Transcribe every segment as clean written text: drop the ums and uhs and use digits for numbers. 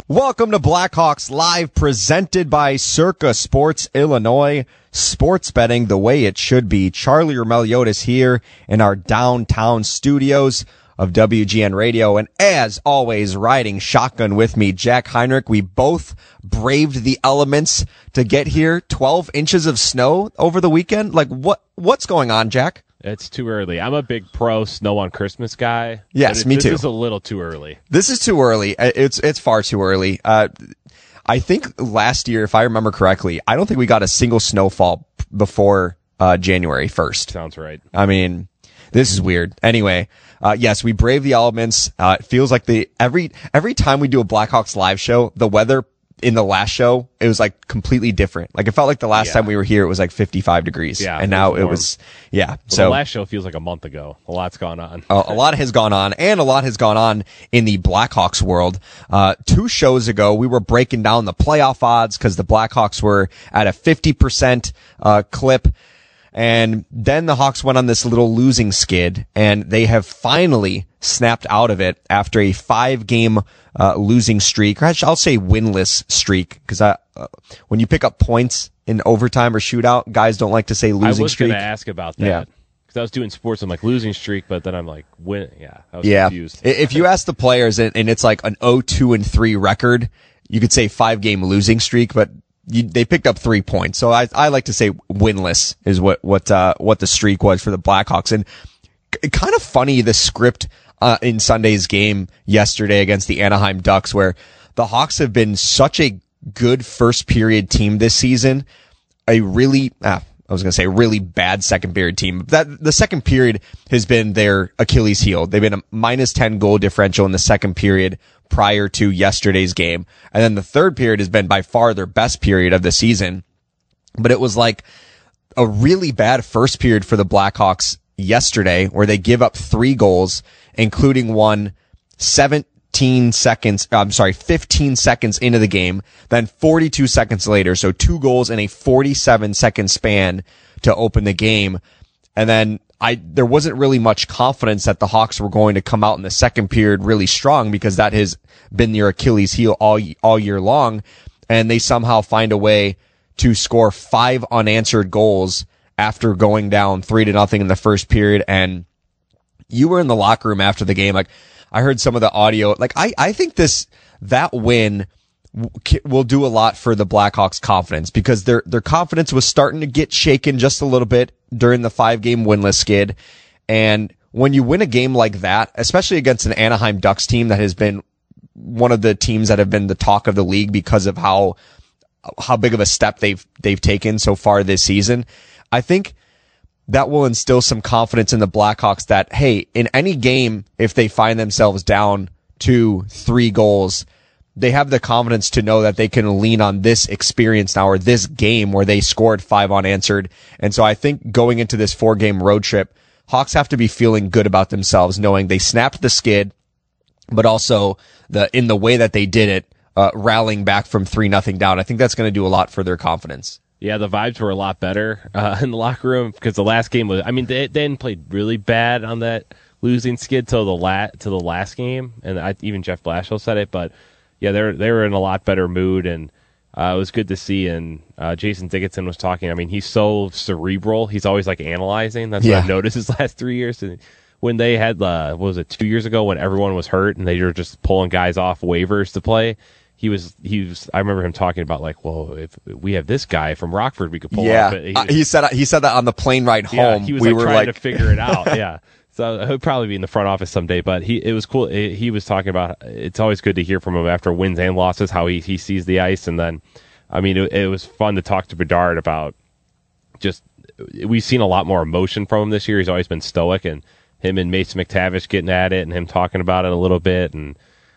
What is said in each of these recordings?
Welcome to Blackhawks Live, presented by Circa Sports Illinois. Sports betting the way it should be. Charlie Meliodas here in our downtown studios of WGN Radio. And as always, riding shotgun with me, Jack Heinrich. We both braved the elements to get here. 12 inches of snow over the weekend. Like, what's going on, Jack? It's too early. I'm a big pro snow on Christmas guy. Yes, me too. This is a little too early. This is too early. It's far too early. I think last year, if I remember correctly, I don't think we got a single snowfall before January 1st. Sounds right. I mean, this is weird. Anyway, yes, we brave the elements. It feels like every time we do a Blackhawks live show, the weather in the last show, it was like completely different. Like it felt like the last time we were here, it was like 55 degrees. Yeah, and now it was, yeah. Well, so the last show feels like a month ago. A lot's gone on. A lot has gone on, and a lot has gone on in the Blackhawks world. 2 shows ago, we were breaking down the playoff odds because the Blackhawks were at a 50% clip. And then the Hawks went on this little losing skid, and they have finally snapped out of it after a 5-game losing streak, or I'll say winless streak, because when you pick up points in overtime or shootout, guys don't like to say losing streak. I was going to ask about that. Yeah. Because I was doing sports, I'm like losing streak, but then I'm like win. Yeah, I was confused. If you ask the players and it's like an 0-2-3 record, you could say 5-game losing streak, but they picked up 3 points. So I like to say winless is what the streak was for the Blackhawks. And kind of funny, the script in Sunday's game yesterday against the Anaheim Ducks, where the Hawks have been such a good first period team this season. I was going to say a really bad second period team. The second period has been their Achilles heel. They've been a -10 goal differential in the second period prior to yesterday's game. And then the third period has been by far their best period of the season. But it was like a really bad first period for the Blackhawks yesterday, where they give up 3 goals, including one 15 seconds into the game, then 42 seconds later. So 2 goals in a 47-second span to open the game. And then there wasn't really much confidence that the Hawks were going to come out in the second period really strong, because that has been their Achilles heel all year long. And they somehow find a way to score 5 unanswered goals after going down 3-0 in the first period. And you were in the locker room after the game. Like, I heard some of the audio. Like, I think that win will do a lot for the Blackhawks' confidence, because their confidence was starting to get shaken just a little bit during the 5-game winless skid. And when you win a game like that, especially against an Anaheim Ducks team that has been one of the teams that have been the talk of the league because of how big of a step they've taken so far this season, I think that will instill some confidence in the Blackhawks that, hey, in any game, if they find themselves down 2-3 goals, they have the confidence to know that they can lean on this experience now, or this game where they scored 5 unanswered. And so I think going into this 4-game road trip, Hawks have to be feeling good about themselves, knowing they snapped the skid, but also in the way that they did it, rallying back from 3-0 down. I think that's going to do a lot for their confidence. Yeah, the vibes were a lot better in the locker room, because the last game was, I mean, they didn't play really bad on that losing skid till the last game, and even Jeff Blashill said it, but yeah, they were in a lot better mood, and it was good to see. And Jason Dickinson was talking. I mean, he's so cerebral. He's always like analyzing. That's what I've noticed his last 3 years. And when they had, what was it, 2 years ago when everyone was hurt and they were just pulling guys off waivers to play, he was. I remember him talking about, like, well, if we have this guy from Rockford, we could pull off. He said that on the plane ride home. Yeah, he was trying to figure it out. Yeah. So he'll probably be in the front office someday, but it was cool. He was talking about, it's always good to hear from him after wins and losses, how he sees the ice. And then, I mean, it was fun to talk to Bedard about just, we've seen a lot more emotion from him this year. He's always been stoic, and him and Mason McTavish getting at it and him talking about it a little bit. And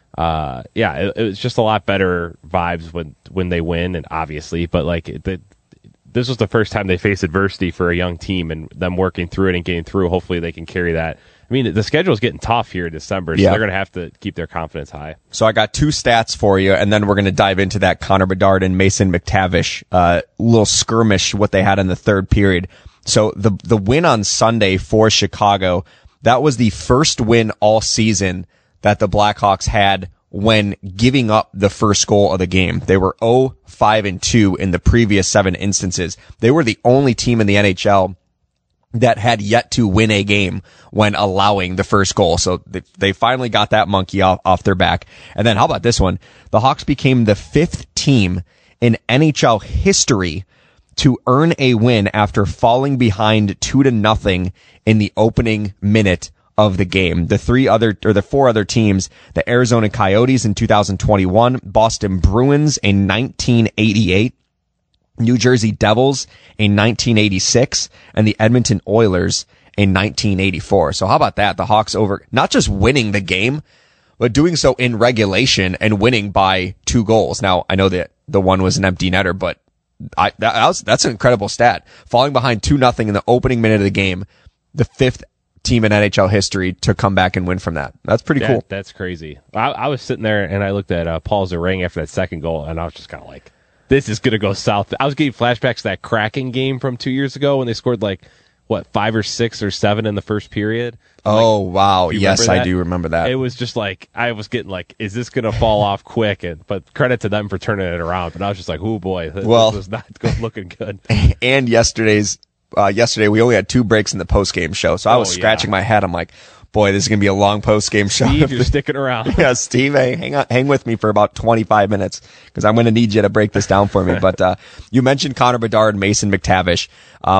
it was just a lot better vibes when they win, and obviously, but like this was the first time they faced adversity for a young team, and them working through it and getting through. Hopefully they can carry that. I mean, the schedule is getting tough here in December, so they're going to have to keep their confidence high. So I got 2 stats for you, and then we're going to dive into that Connor Bedard and Mason McTavish little skirmish, what they had in the third period. So the win on Sunday for Chicago, that was the first win all season that the Blackhawks had when giving up the first goal of the game. They were 0-5-2 in the previous 7 instances. They were the only team in the NHL that had yet to win a game when allowing the first goal. So they finally got that monkey off their back. And then how about this one? The Hawks became the 5th team in NHL history to earn a win after falling behind 2-0 in the opening minute of the game. The 4 other teams, the Arizona Coyotes in 2021, Boston Bruins in 1988, New Jersey Devils in 1986, and the Edmonton Oilers in 1984. So how about that? The Hawks not just winning the game, but doing so in regulation and winning by 2 goals. Now, I know that the one was an empty netter, but that's an incredible stat. Falling behind 2-0 in the opening minute of the game, the 5th team in NHL history to come back and win from that. That's pretty cool. That's crazy. I was sitting there and I looked at Paul Zarang after that second goal, and I was just kind of like, this is going to go south. I was getting flashbacks to that Kraken game from 2 years ago when they scored 5 or 6 or 7 in the first period. Oh, wow. Yes, I do remember that. It was just I was getting is this going to fall off quick? But credit to them for turning it around. But I was just like, oh boy, this was not looking good. And yesterday we only had 2 breaks in the post-game show. So I was scratching my head. I'm like, boy, this is going to be a long post-game show. Steve, you're sticking around. Yeah, Steve, hey, hang with me for about 25 minutes because I'm going to need you to break this down for me. But you mentioned Connor Bedard and Mason McTavish.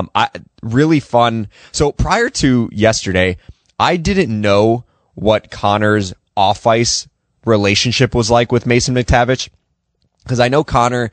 Really fun. So prior to yesterday, I didn't know what Connor's off-ice relationship was like with Mason McTavish because I know Connor,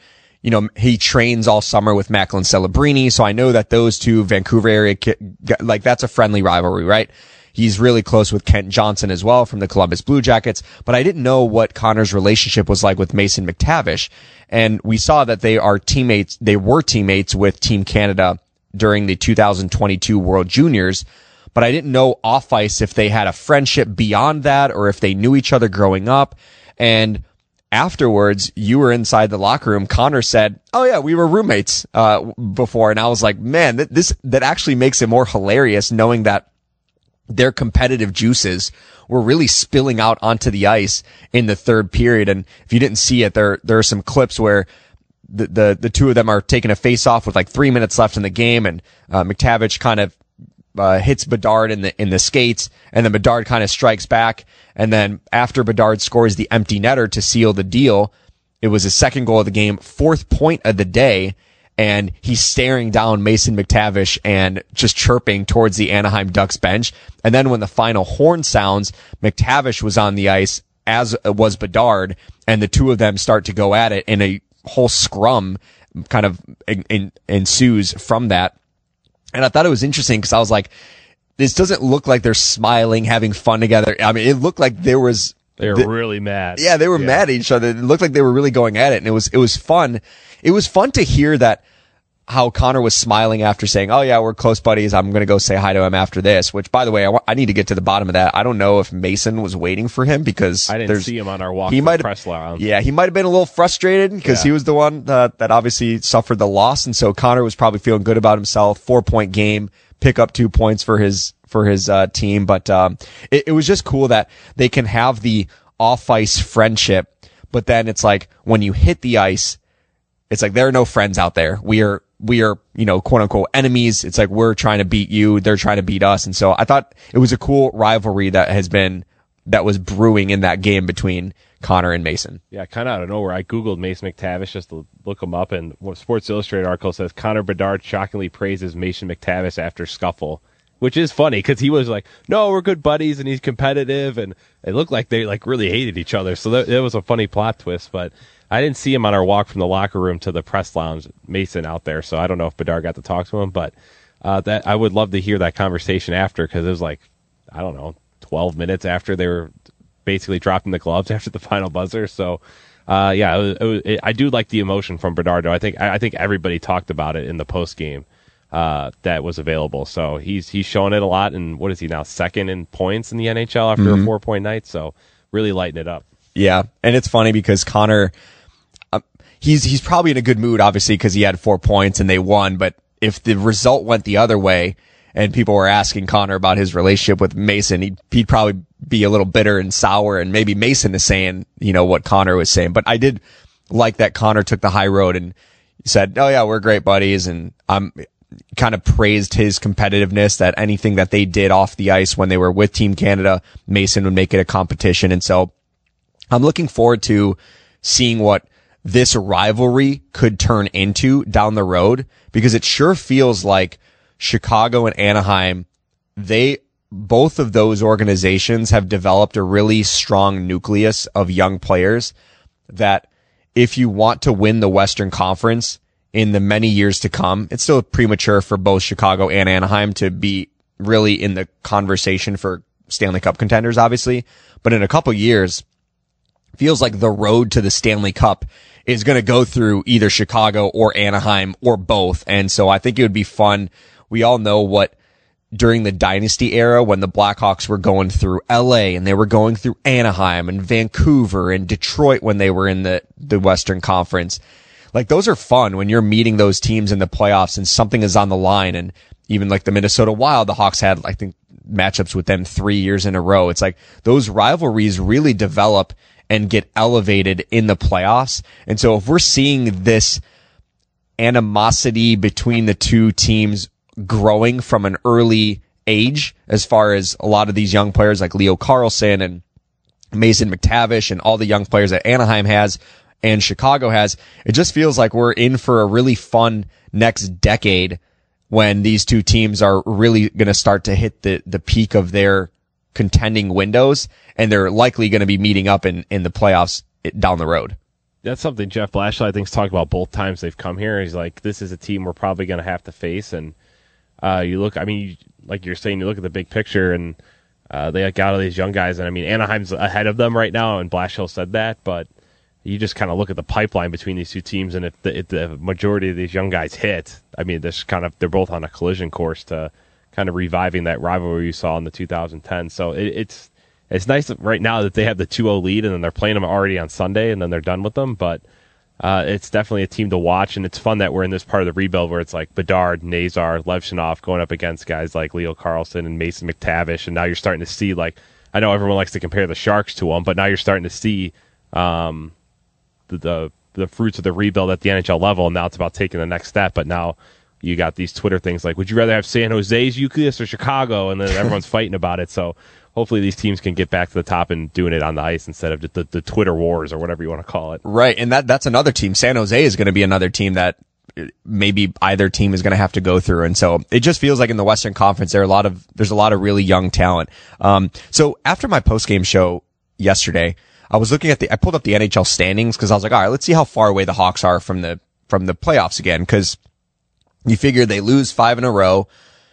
he trains all summer with Macklin Celebrini, so I know that those two Vancouver area, that's a friendly rivalry, right? He's really close with Kent Johnson as well from the Columbus Blue Jackets, but I didn't know what Connor's relationship was like with Mason McTavish. And we saw that they were teammates with Team Canada during the 2022 World Juniors, but I didn't know off ice if they had a friendship beyond that or if they knew each other growing up. And afterwards, you were inside the locker room. Connor said, "Oh yeah, we were roommates before." And I was like, "Man, that actually makes it more hilarious knowing that their competitive juices were really spilling out onto the ice in the third period." And if you didn't see it, there are some clips where the two of them are taking a face off with 3 minutes left in the game, and McTavish kind of hits Bedard in the skates, and then Bedard kind of strikes back. And then after Bedard scores the empty netter to seal the deal, it was his second goal of the game, 4th point of the day, and he's staring down Mason McTavish and just chirping towards the Anaheim Ducks bench. And then when the final horn sounds, McTavish was on the ice, as was Bedard, and the two of them start to go at it, and a whole scrum kind of ensues from that. And I thought it was interesting because I was like, this doesn't look like they're smiling, having fun together. I mean, it looked like they were really mad. Yeah, they were mad at each other. It looked like they were really going at it, and it was fun. It was fun to hear that how Connor was smiling after saying, "Oh yeah, we're close buddies. I'm going to go say hi to him after this." Which, by the way, I need to get to the bottom of that. I don't know if Mason was waiting for him because I didn't see him on our walk to the press lounge. Yeah, he might have been a little frustrated because he was the one that obviously suffered the loss, and so Connor was probably feeling good about himself. 4-point game, pick up 2 points for his team. But it was just cool that they can have the off-ice friendship, but then it's like when you hit the ice, it's like there are no friends out there. We are, quote unquote enemies. It's like we're trying to beat you, they're trying to beat us. And so I thought it was a cool rivalry that was brewing in that game between Connor and Mason. Yeah, kind of out of nowhere. I Googled Mason McTavish just to look him up, and what Sports Illustrated article says Connor Bedard shockingly praises Mason McTavish after scuffle, which is funny because he was like, "No, we're good buddies," and he's competitive, and it looked like they really hated each other. So that was a funny plot twist, but I didn't see him on our walk from the locker room to the press lounge, Mason out there. So I don't know if Bedard got to talk to him, but that I would love to hear that conversation after, because it was 12 minutes after they were basically dropping the gloves after the final buzzer. So I do like the emotion from Bedard. I think everybody talked about it in the post game that was available. So he's showing it a lot. And what is he now, second in points in the NHL after a 4-point night? So really lighting it up. Yeah, and it's funny because Connor, he's probably in a good mood, obviously, because he had 4 points and they won. But if the result went the other way and people were asking Connor about his relationship with Mason, he'd probably be a little bitter and sour, and maybe Mason is saying, what Connor was saying. But I did like that Connor took the high road and said, oh yeah, we're great buddies. And I'm kind of praised his competitiveness, that anything that they did off the ice when they were with Team Canada, Mason would make it a competition. And so I'm looking forward to seeing what this rivalry could turn into down the road, because it sure feels like Chicago and Anaheim, both of those organizations have developed a really strong nucleus of young players that if you want to win the Western Conference in the many years to come, it's still premature for both Chicago and Anaheim to be really in the conversation for Stanley Cup contenders, obviously. But in a couple years, feels like the road to the Stanley Cup is going to go through either Chicago or Anaheim or both. And so I think it would be fun. We all know what during the dynasty era, when the Blackhawks were going through LA and they were going through Anaheim and Vancouver and Detroit when they were in the Western Conference. Like, those are fun when you're meeting those teams in the playoffs and something is on the line. And even like the Minnesota Wild, the Hawks had, I think, matchups with them 3 years in a row. It's like those rivalries really develop and get elevated in the playoffs. And so if we're seeing this animosity between the two teams growing from an early age, as far as a lot of these young players like Leo Carlsson and Mason McTavish and all the young players that Anaheim has and Chicago has, it just feels like we're in for a really fun next decade when these two teams are really going to start to hit the peak of their contending windows, and they're likely going to be meeting up in the playoffs down the road. That's something Jeff Blashill, I think, has talked about both times they've come here. He's like, this is a team we're probably going to have to face. And you look, I mean, like you're saying, you look at the big picture, and they got all these young guys. And I mean, Anaheim's ahead of them right now, and Blashill said that. But you just kind of look at the pipeline between these two teams, and if the majority of these young guys hit, I mean, they're both on a collision course to kind of reviving that rivalry you saw in the 2010. So it's nice right now that they have the 2-0 lead, and then they're playing them already on Sunday, and then they're done with them. But it's definitely a team to watch, and it's fun that we're in this part of the rebuild where it's like Bedard, Nazar, Levshunov going up against guys like Leo Carlsson and Mason McTavish, and now you're starting to see, like, I know everyone likes to compare the Sharks to them, but now you're starting to see the fruits of the rebuild at the NHL level, and now it's about taking the next step. But now you got these Twitter things like, would you rather have San Jose's nucleus or Chicago? And then everyone's fighting about it. So hopefully these teams can get back to the top and doing it on the ice instead of the Twitter wars or whatever you want to call it. Right. And that's another team. San Jose is going to be another team that maybe either team is going to have to go through. And so it just feels like in the Western Conference, there's a lot of really young talent. So after my post-game show yesterday, I was looking I pulled up the NHL standings because I was like, all right, let's see how far away the Hawks are from the playoffs again. Because you figure they lose 5 in a row.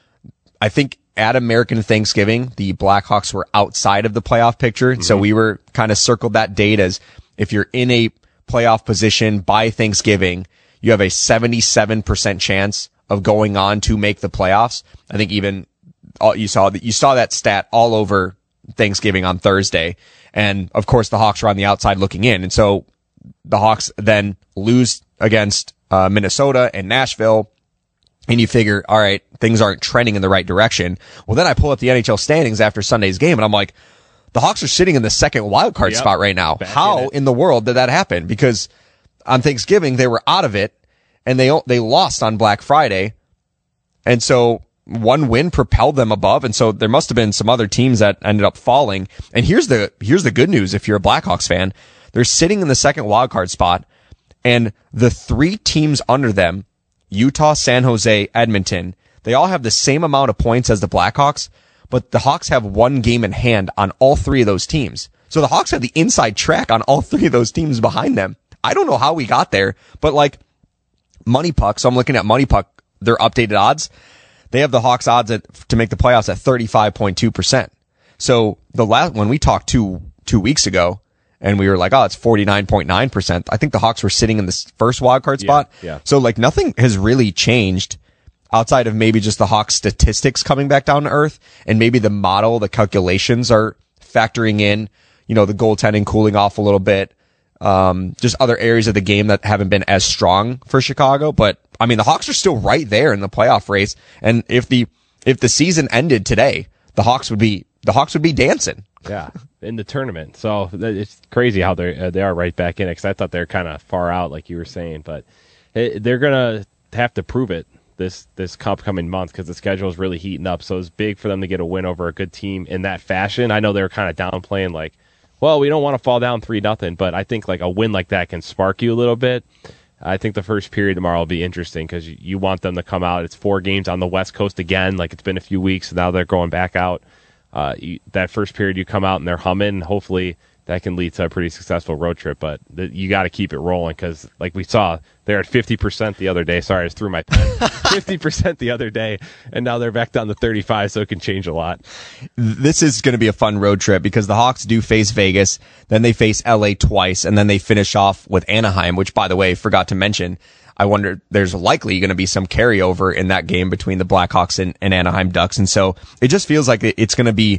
I think at American Thanksgiving, the Blackhawks were outside of the playoff picture. Mm-hmm. So we were kind of circled that date as if you're in a playoff position by Thanksgiving, you have a 77% chance of going on to make the playoffs. I think even you saw that stat all over Thanksgiving on Thursday. And of course the Hawks are on the outside looking in. And so the Hawks then lose against Minnesota and Nashville. And you figure, all right, things aren't trending in the right direction. Well, then I pull up the NHL standings after Sunday's game, and I'm like, the Hawks are sitting in the second wild card spot right now. How in the world did that happen? Because on Thanksgiving, they were out of it, and they lost on Black Friday. And so one win propelled them above, and so there must have been some other teams that ended up falling. And here's the good news if you're a Blackhawks fan. They're sitting in the second wild card spot, and the 3 teams under them, Utah, San Jose, Edmonton, they all have the same amount of points as the Blackhawks, but the Hawks have 1 game in hand on all 3 of those teams. So the Hawks have the inside track on all 3 of those teams behind them. I don't know how we got there, but like Money Puck, so I'm looking at Money Puck, their updated odds. They have the Hawks odds to make the playoffs at 35.2%. So when we talked two weeks ago, and we were like, oh, it's 49.9%. I think the Hawks were sitting in the first wildcard spot. Yeah. So like nothing has really changed outside of maybe just the Hawks statistics coming back down to earth, and maybe the model, the calculations are factoring in, the goaltending cooling off a little bit. Just other areas of the game that haven't been as strong for Chicago. But I mean, the Hawks are still right there in the playoff race. And if the season ended today, the Hawks would be dancing, Yeah, in the tournament. So it's crazy how they are right back in it, because I thought they're kind of far out, like you were saying. But they're going to have to prove it this upcoming month, because the schedule is really heating up. So it's big for them to get a win over a good team in that fashion. I know they were kind of downplaying, like, well, we don't want to fall down 3-0, but I think like a win like that can spark you a little bit. I think the first period tomorrow will be interesting, because you want them to come out. It's 4 games on the West Coast again. Like, it's been a few weeks, and now they're going back out. That first period, you come out and they're humming. Hopefully that can lead to a pretty successful road trip, but you got to keep it rolling, because like we saw, they're at 50% the other day. Sorry, I just threw my pen. 50% the other day, and now they're back down to 35, so it can change a lot. This is going to be a fun road trip, because the Hawks do face Vegas, then they face LA twice, and then they finish off with Anaheim, which, by the way, forgot to mention. I wonder, there's likely going to be some carryover in that game between the Blackhawks and Anaheim Ducks. And so it just feels like it's going to be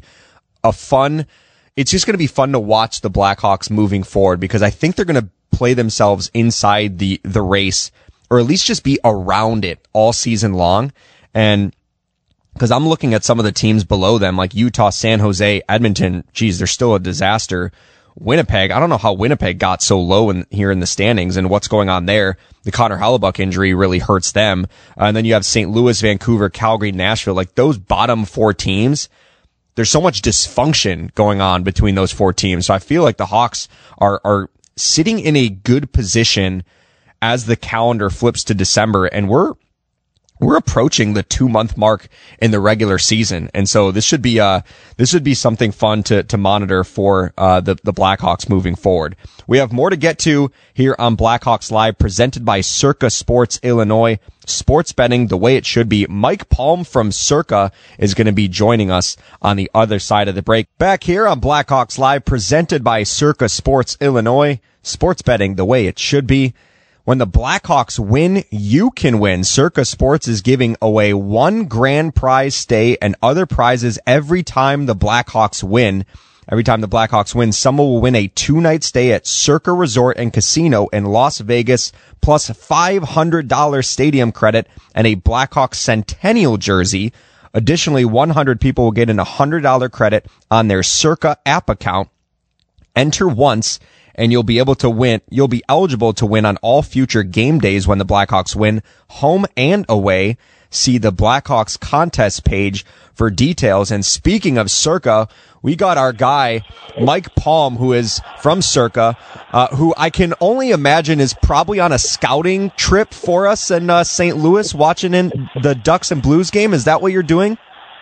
it's just going to be fun to watch the Blackhawks moving forward, because I think they're going to play themselves inside the race, or at least just be around it all season long. And because I'm looking at some of the teams below them, like Utah, San Jose, Edmonton, geez, they're still a disaster. Winnipeg, I don't know how Winnipeg got so low here in the standings and what's going on there. The Connor Hellebuck injury really hurts them. And then you have St. Louis, Vancouver, Calgary, Nashville. Like, those bottom 4 teams, there's so much dysfunction going on between those 4 teams. So I feel like the Hawks are sitting in a good position as the calendar flips to December, and we're approaching the 2-month mark in the regular season. And so this should be something fun to monitor for the Blackhawks moving forward. We have more to get to here on Blackhawks Live, presented by Circa Sports Illinois. Sports betting the way it should be. Mike Palm from Circa is going to be joining us on the other side of the break. Back here on Blackhawks Live, presented by Circa Sports Illinois. Sports betting the way it should be. When the Blackhawks win, you can win. Circa Sports is giving away 1 grand prize stay and other prizes every time the Blackhawks win. Every time the Blackhawks win, someone will win a 2-night stay at Circa Resort and Casino in Las Vegas, plus $500 stadium credit and a Blackhawks Centennial jersey. Additionally, 100 people will get an $100 credit on their Circa app account. Enter once, and you'll be eligible to win on all future game days when the Blackhawks win, home and away. See the Blackhawks contest page for details. And speaking of Circa, we got our guy, Mike Palm, who is from Circa, who I can only imagine is probably on a scouting trip for us in St. Louis, watching in the Ducks and Blues game. Is that what you're doing?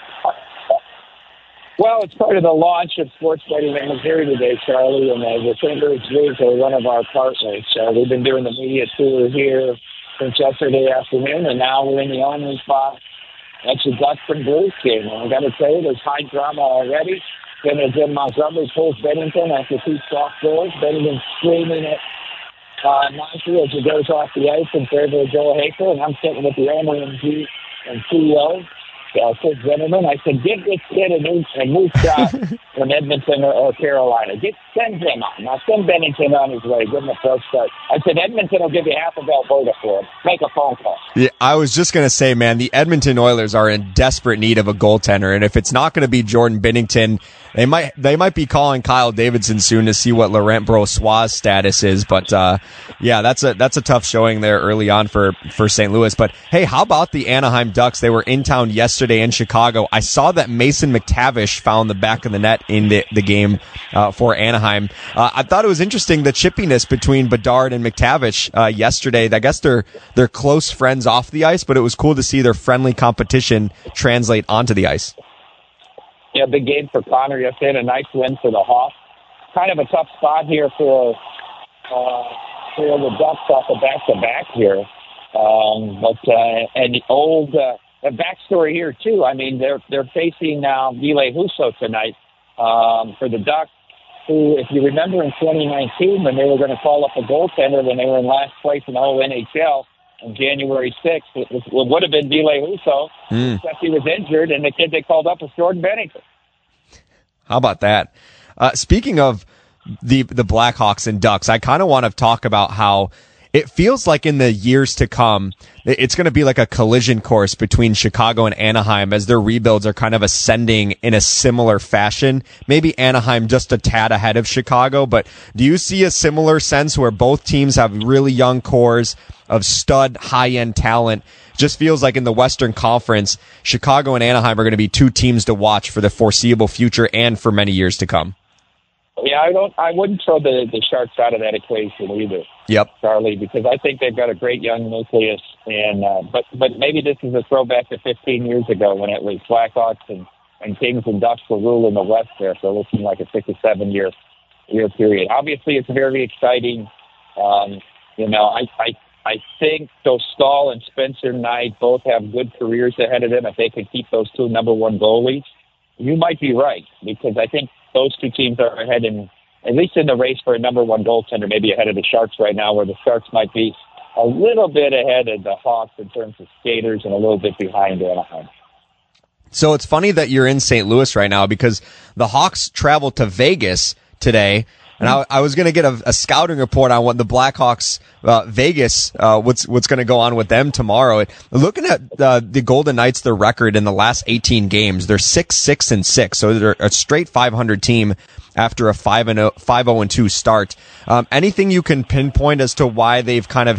Well, it's part of the launch of Sports Betting in Missouri today, Charlie, and the St. Louis Blues are one of our partners. We've been doing the media tour here since yesterday afternoon, and now we're in the opening spot. That's the Ducks and Blues game. And I got to tell you, there's high drama already. Then as Jim Montgomery pulls Bennington after 2 soft goals. Bennington screaming at Monty as he goes off the ice in favor of Joe Haker, and I'm sitting with the owner and CEO. Sid Zimmerman, I said, give this kid a new shot from Edmonton or Carolina. Send him on. Now send Bennington on his way. Give him a fresh start. I said, Edmonton will give you half of Alberta for him. Make a phone call. Yeah, I was just going to say, man, the Edmonton Oilers are in desperate need of a goaltender. And if it's not going to be Jordan Binnington, they might be calling Kyle Davidson soon to see what Laurent Brossois' status is. But, yeah, that's a tough showing there early on for St. Louis. But hey, how about the Anaheim Ducks? They were in town yesterday in Chicago. I saw that Mason McTavish found the back of the net in the game, for Anaheim. I thought it was interesting, the chippiness between Bedard and McTavish, yesterday. I guess they're close friends off the ice, but it was cool to see their friendly competition translate onto the ice. Yeah, big game for Connor yesterday, and a nice win for the Hawks. Kind of a tough spot here for the Ducks off the back-to-back here. And the old backstory here, too. I mean, they're facing now Ville Husso tonight for the Ducks, who, if you remember in 2019, when they were going to call up a goaltender when they were in last place in the whole NHL, on January 6th, it would have been Ville Husso, except he was injured, and the kid they called up was Jordan Binnington. How about that? Speaking of the Blackhawks and Ducks, I kind of want to talk about how it feels like in the years to come, it's going to be like a collision course between Chicago and Anaheim as their rebuilds are kind of ascending in a similar fashion. Maybe Anaheim just a tad ahead of Chicago, but do you see a similar sense where both teams have really young cores of stud high-end talent? Just feels like in the Western Conference, Chicago and Anaheim are going to be two teams to watch for the foreseeable future and for many years to come. Yeah, I wouldn't throw the Sharks out of that equation either. Yep, Charlie, because I think they've got a great young nucleus, and but maybe this is a throwback to 15 years ago when it was Blackhawks and Kings and Ducks were ruling the West there, so it seemed like a 6 or 7 year period. Obviously, it's very exciting. I think Dostal and Spencer Knight both have good careers ahead of them if they can keep those two number one goalies. You might be right, because I think those two teams are ahead at least in the race for a number one goaltender, maybe ahead of the Sharks right now, where the Sharks might be a little bit ahead of the Hawks in terms of skaters and a little bit behind Anaheim. So it's funny that you're in St. Louis right now because the Hawks traveled to Vegas today. And I was going to get a scouting report on what the Blackhawks, Vegas, what's going to go on with them tomorrow. Looking at the Golden Knights, their record in the last 18 games, they're 6-6-6. So they're a straight 500 team after a 5-0-2 start. Anything you can pinpoint as to why they've kind of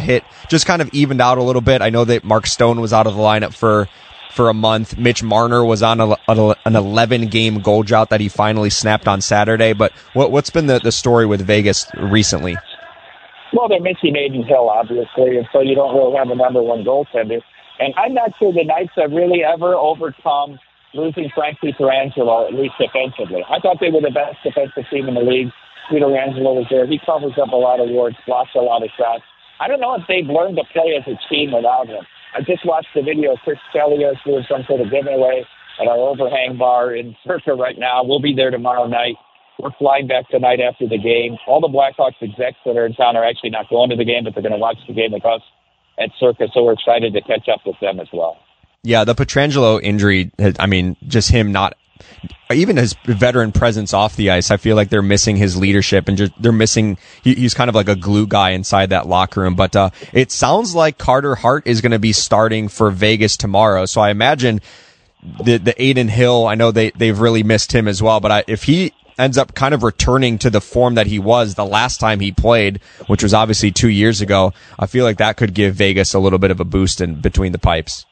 evened out a little bit? I know that Mark Stone was out of the lineup for a month. Mitch Marner was on an 11-game goal drought that he finally snapped on Saturday. But what's been the story with Vegas recently? Well, they're missing Aiden Hill, obviously, and so you don't really have a number one goaltender. And I'm not sure the Knights have really ever overcome losing Frank Pietrangelo, at least defensively. I thought they were the best defensive team in the league. Pietrangelo was there. He covers up a lot of wards, blocks a lot of shots. I don't know if they've learned to play as a team without him. I just watched the video of Chris Chelios doing some sort of giveaway at our overhang bar in Circa right now. We'll be there tomorrow night. We're flying back tonight after the game. All the Blackhawks execs that are in town are actually not going to the game, but they're going to watch the game with us at Circa, so we're excited to catch up with them as well. Yeah, the Pietrangelo injury, just him not... Even his veteran presence off the ice, I feel like they're missing his leadership and they're missing, he's kind of like a glue guy inside that locker room. But it sounds like Carter Hart is going to be starting for Vegas tomorrow. So I imagine the Aiden Hill, I know they've really missed him as well. But if he ends up kind of returning to the form that he was the last time he played, which was obviously 2 years ago, I feel like that could give Vegas a little bit of a boost in between the pipes.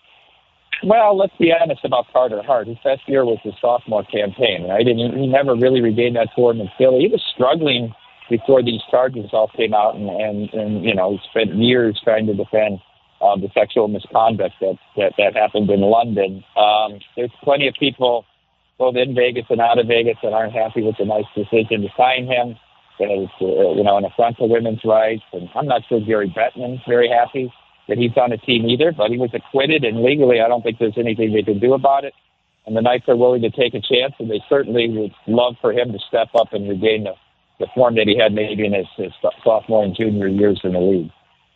Well, let's be honest about Carter Hart. His best year was his sophomore campaign, right? And he never really regained that form in Philly. He was struggling before these charges all came out, and he spent years trying to defend the sexual misconduct that happened in London. There's plenty of people both in Vegas and out of Vegas that aren't happy with the nice decision to sign him. That is, an affront to women's rights. And I'm not sure Gary Bettman's very happy that he's on a team either, but he was acquitted, and legally I don't think there's anything they can do about it. And the Knights are willing to take a chance, and they certainly would love for him to step up and regain the form that he had maybe in his sophomore and junior years in the league.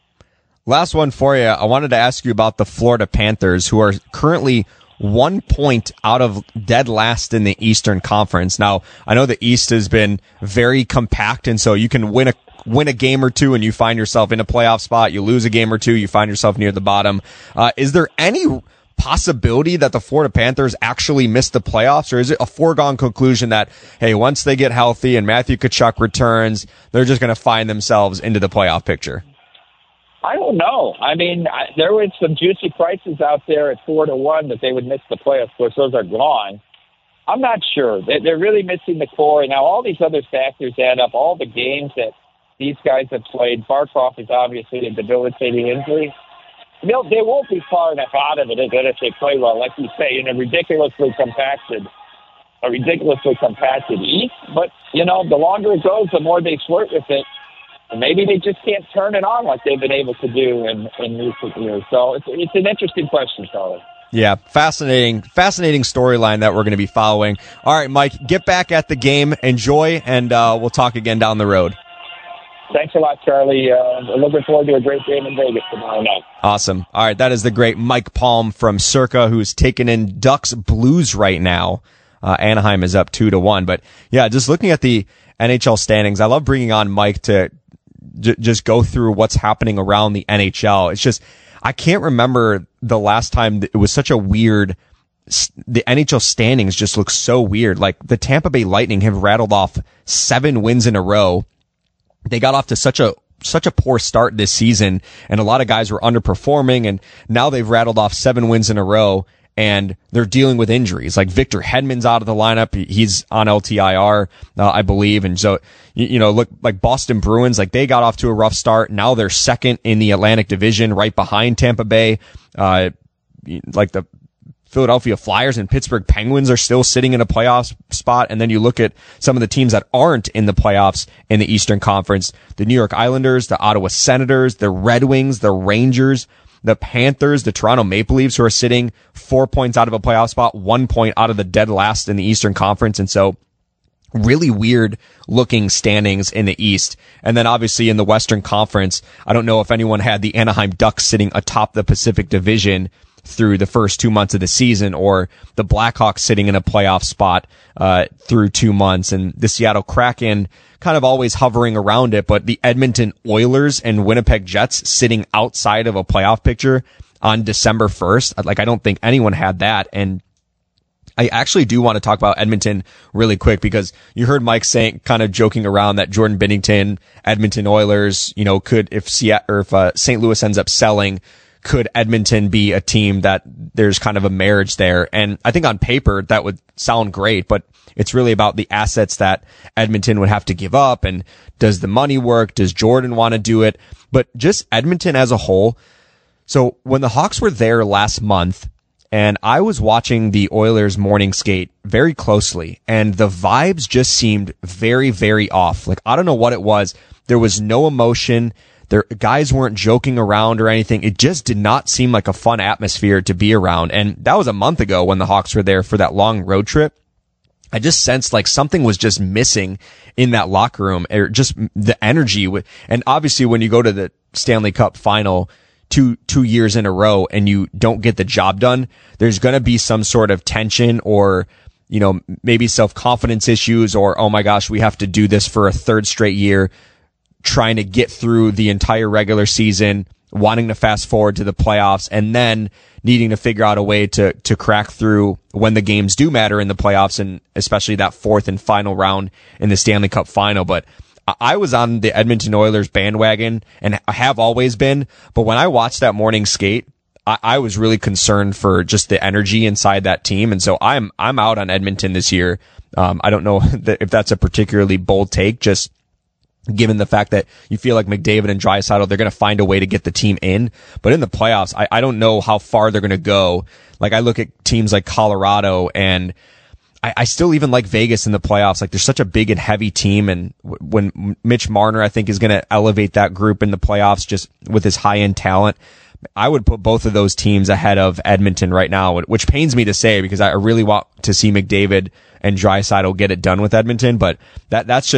Last one for you. I wanted to ask you about the Florida Panthers, who are currently 1 point out of dead last in the Eastern Conference. Now, I know the East has been very compact, and so you can win a game or two and you find yourself in a playoff spot. You lose a game or two, you find yourself near the bottom. Is there any possibility that the Florida Panthers actually miss the playoffs, or is it a foregone conclusion that, hey, once they get healthy and Matthew Tkachuk returns, they're just going to find themselves into the playoff picture? I don't know. I mean, there was some juicy prices out there at 4-1 that they would miss the playoffs. Of course, those are gone. I'm not sure. They're really missing the core. And now all these other factors add up. All the games that these guys have played. Barkov is obviously a debilitating injury. They won't be far enough out of it if they play well, like you say, in a ridiculously compacted East. But, the longer it goes, the more they flirt with it. And maybe they just can't turn it on like they've been able to do in recent years. So it's an interesting question, Charlie. Yeah, fascinating storyline that we're going to be following. All right, Mike, get back at the game. Enjoy, and we'll talk again down the road. Thanks a lot, Charlie. Looking forward to a great game in Vegas tomorrow night. Awesome. All right, that is the great Mike Palm from Circa, who's taking in Ducks Blues right now. Anaheim is up 2-1. But, yeah, just looking at the NHL standings, I love bringing on Mike to just go through what's happening around the NHL. It's just, I can't remember the last time that it was such a weird, the NHL standings just look so weird. Like the Tampa Bay Lightning have rattled off 7 wins in a row. They got off to such a poor start this season, and a lot of guys were underperforming, and now they've rattled off 7 wins in a row, and they're dealing with injuries. Like Victor Hedman's out of the lineup. He's on LTIR, I believe. And so, look, like Boston Bruins, like they got off to a rough start. Now they're second in the Atlantic Division, right behind Tampa Bay. Like the Philadelphia Flyers and Pittsburgh Penguins are still sitting in a playoff spot. And then you look at some of the teams that aren't in the playoffs in the Eastern Conference, the New York Islanders, the Ottawa Senators, the Red Wings, the Rangers, the Panthers, the Toronto Maple Leafs, who are sitting 4 points out of a playoff spot, 1 point out of the dead last in the Eastern Conference. And so really weird looking standings in the East. And then obviously in the Western Conference, I don't know if anyone had the Anaheim Ducks sitting atop the Pacific Division through the first 2 months of the season, or the Blackhawks sitting in a playoff spot through 2 months, and the Seattle Kraken kind of always hovering around it, but the Edmonton Oilers and Winnipeg Jets sitting outside of a playoff picture on December 1st. Like, I don't think anyone had that. And I actually do want to talk about Edmonton really quick, because you heard Mike saying, kind of joking around, that Jordan Binnington, Edmonton Oilers, could, if St. Louis ends up selling, could Edmonton be a team that there's kind of a marriage there? And I think on paper that would sound great, but it's really about the assets that Edmonton would have to give up. And does the money work? Does Jordan want to do it? But just Edmonton as a whole. So when the Hawks were there last month, and I was watching the Oilers morning skate very closely, and the vibes just seemed very, very off. Like, I don't know what it was. There was no emotion. Guys weren't joking around or anything. It just did not seem like a fun atmosphere to be around. And that was a month ago when the Hawks were there for that long road trip. I just sensed like something was just missing in that locker room, or just the energy. And obviously when you go to the Stanley Cup final two years in a row and you don't get the job done, there's going to be some sort of tension, or, maybe self-confidence issues, or, oh my gosh, we have to do this for a third straight year, trying to get through the entire regular season, wanting to fast forward to the playoffs, and then needing to figure out a way to crack through when the games do matter in the playoffs, and especially that fourth and final round in the Stanley Cup final. But I was on the Edmonton Oilers bandwagon, and I have always been. But when I watched that morning skate, I was really concerned for just the energy inside that team. And so I'm out on Edmonton this year. I don't know if that's a particularly bold take, just given the fact that you feel like McDavid and Draisaitl, they're going to find a way to get the team in. But in the playoffs, I don't know how far they're going to go. Like, I look at teams like Colorado, and I still even like Vegas in the playoffs. Like, they're such a big and heavy team. And when Mitch Marner, I think, is going to elevate that group in the playoffs just with his high-end talent, I would put both of those teams ahead of Edmonton right now, which pains me to say, because I really want to see McDavid and Draisaitl get it done with Edmonton. But that's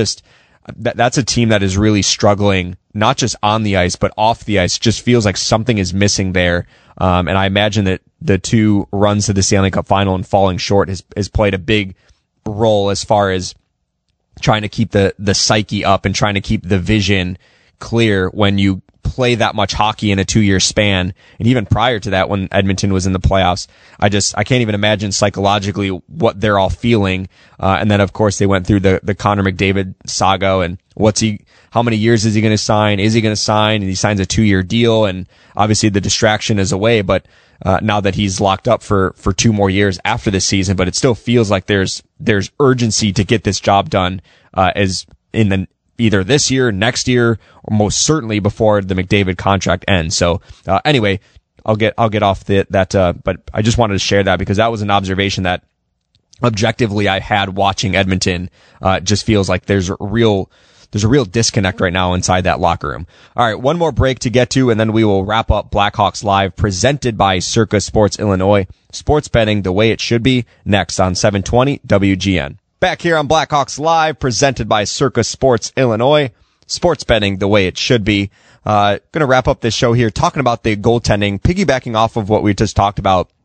a team that is really struggling, not just on the ice, but off the ice. It just feels like something is missing there. And I imagine that the 2 runs to the Stanley Cup final and falling short has played a big role as far as trying to keep the psyche up and trying to keep the vision clear when you play that much hockey in a 2-year span. And even prior to that, when Edmonton was in the playoffs, I can't even imagine psychologically what they're all feeling. And then of course they went through the Connor McDavid saga, and how many years is he going to sign? Is he going to sign? And he signs a 2-year deal, and obviously the distraction is away, but now that he's locked up for 2 more years after this season. But it still feels like there's urgency to get this job done, as in the either this year, next year, or most certainly before the McDavid contract ends. So anyway, I'll get off that. But I just wanted to share that, because that was an observation that objectively I had watching Edmonton. Just feels like there's a real disconnect right now inside that locker room. All right, one more break to get to, and then we will wrap up Blackhawks Live, presented by Circa Sports Illinois. Sports betting the way it should be, next on 720 WGN. Back here on Blackhawks Live, presented by Circa Sports Illinois. Sports betting the way it should be. Gonna wrap up this show here talking about the goaltending, piggybacking off of what we just talked about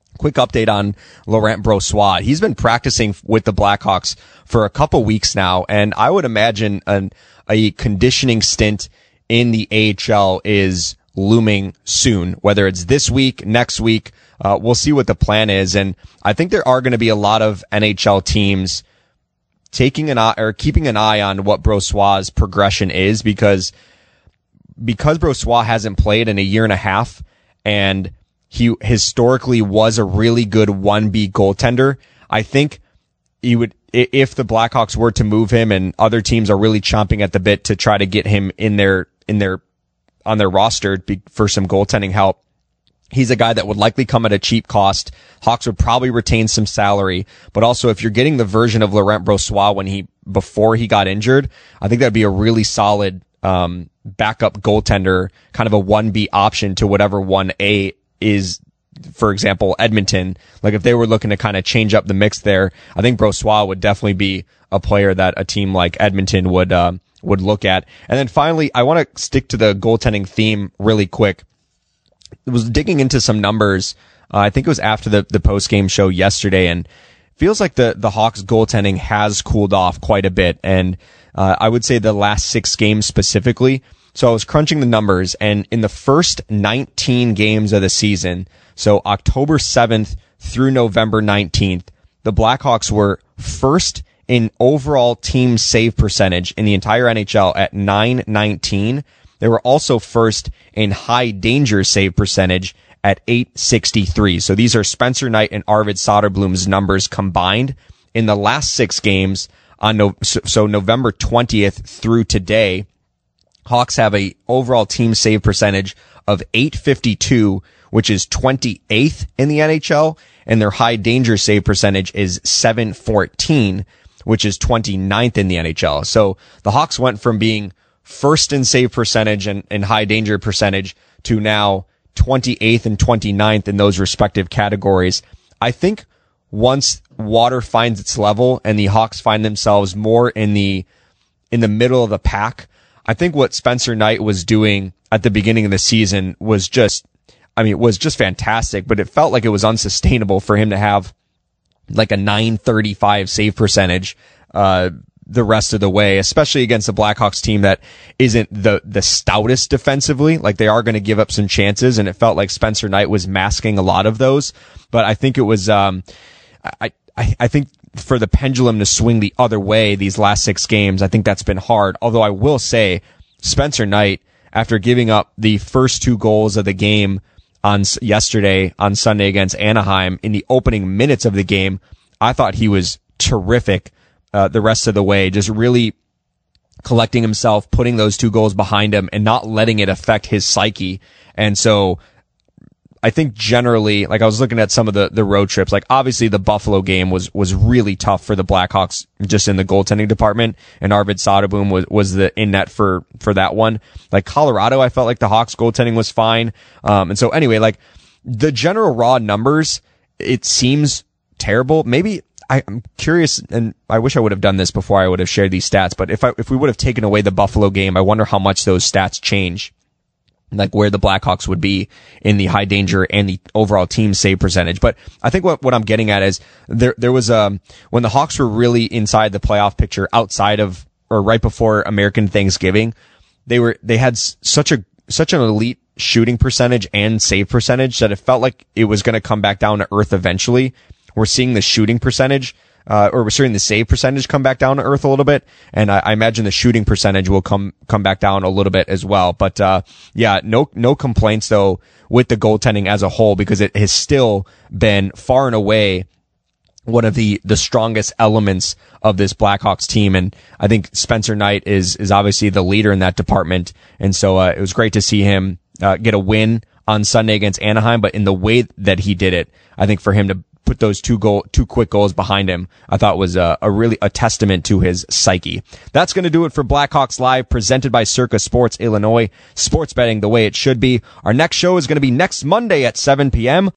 quick update on Laurent Brossoit. He's been practicing with the Blackhawks for a couple weeks now, and I would imagine a conditioning stint in the AHL is looming soon, whether it's this week, next week. We'll see what the plan is. And I think there are going to be a lot of NHL teams taking an eye or keeping an eye on what Brossoit's progression is, because Brossoit hasn't played in a year and a half, and he historically was a really good 1B goaltender. I think he would, if the Blackhawks were to move him, and other teams are really chomping at the bit to try to get him on their roster for some goaltending help, he's a guy that would likely come at a cheap cost. Hawks would probably retain some salary, but also if you're getting the version of Laurent Brossoit before he got injured, I think that'd be a really solid backup goaltender, kind of a 1B option to whatever 1A is. For example, Edmonton, like if they were looking to kind of change up the mix there, I think Brossoit would definitely be a player that a team like Edmonton would look at. And then finally, I want to stick to the goaltending theme really quick. I was digging into some numbers. I think it was after the post-game show yesterday, and feels like the Hawks goaltending has cooled off quite a bit. And I would say the last 6 games specifically. So I was crunching the numbers, and in the first 19 games of the season, so October 7th through November 19th, the Blackhawks were first in overall team save percentage in the entire NHL at .919. They were also first in high danger save percentage at .863. So these are Spencer Knight and Arvid Soderblom's numbers combined in the last 6 games so November 20th through today. Hawks have a overall team save percentage of .852, which is 28th in the NHL, and their high danger save percentage is .714, which is 29th in the NHL. So the Hawks went from being first in save percentage and high danger percentage to now 28th and 29th in those respective categories. I think once water finds its level and the Hawks find themselves more in the middle of the pack, I think what Spencer Knight was doing at the beginning of the season was just fantastic, but it felt like it was unsustainable for him to have like a .935 save percentage, the rest of the way, especially against the Blackhawks team that isn't the stoutest defensively. Like, they are going to give up some chances, and it felt like Spencer Knight was masking a lot of those. But I think it was, I think for the pendulum to swing the other way these last 6 games, I think that's been hard. Although I will say, Spencer Knight, after giving up the first 2 goals of the game on Sunday against Anaheim, in the opening minutes of the game, I thought he was terrific the rest of the way, just really collecting himself, putting those 2 goals behind him, and not letting it affect his psyche. And so I think generally, like, I was looking at some of the road trips, like obviously the Buffalo game was really tough for the Blackhawks just in the goaltending department, and Arvid Soderblom was the in net for that one. Like Colorado, I felt like the Hawks goaltending was fine. And so anyway, like the general raw numbers, it seems terrible. Maybe I'm curious, and I wish I would have done this before I would have shared these stats, but if we would have taken away the Buffalo game, I wonder how much those stats change, like where the Blackhawks would be in the high danger and the overall team save percentage. But I think what I'm getting at is there was when the Hawks were really inside the playoff picture, outside of or right before American Thanksgiving, they had such an elite shooting percentage and save percentage that it felt like it was going to come back down to earth eventually. We're seeing the shooting percentage, or we're seeing the save percentage come back down to earth a little bit, and I imagine the shooting percentage will come back down a little bit as well. But yeah, no complaints though with the goaltending as a whole, because it has still been far and away one of the strongest elements of this Blackhawks team. And I think Spencer Knight is obviously the leader in that department. And so it was great to see him get a win on Sunday against Anaheim, but in the way that he did it, I think for him to put those two quick goals behind him, I thought was a testament to his psyche. That's going to do it for Blackhawks Live, presented by Circa Sports Illinois. Sports betting the way it should be. Our next show is going to be next Monday at 7 p.m.